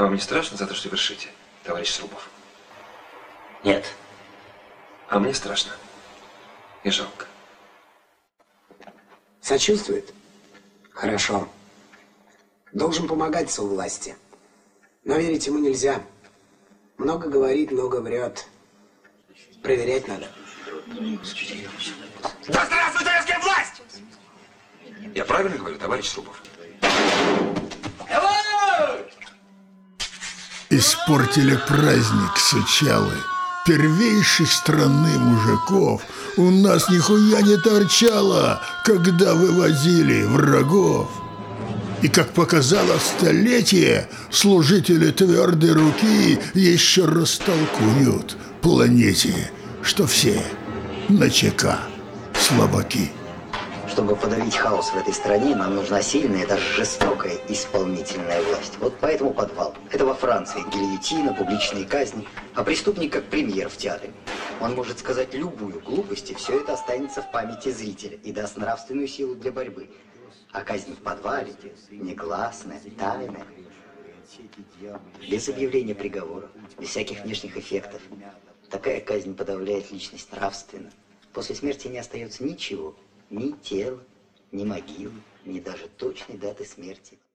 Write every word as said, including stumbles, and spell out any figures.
А вам не страшно за то, что вершите, товарищ Срубов? Нет. А мне страшно. И жалко. Сочувствует? Хорошо. Должен помогать совласти. Но верить ему нельзя. Много говорит, много врет. Проверять надо. Да здравствует советская власть! Я правильно говорю, товарищ Срубов? Испортили праздник сучалы. Первейших страны мужиков у нас нихуя не торчало, когда вывозили врагов. И, как показало столетие, служители твердой руки еще растолкуют планете, что все на ЧК слабаки. Чтобы подавить хаос в этой стране, нам нужна сильная, даже жестокая исполнительная власть. Вот поэтому подвал. Это во Франции. Гильотина, публичные казни. А преступник как премьер в театре. Он может сказать любую глупость, и все это останется в памяти зрителя и даст нравственную силу для борьбы. А казнь в подвале негласная, тайная. Без объявления приговора, без всяких внешних эффектов. Такая казнь подавляет личность нравственно. После смерти не остается ничего. Ни тела, ни могилы, ни даже точной даты смерти.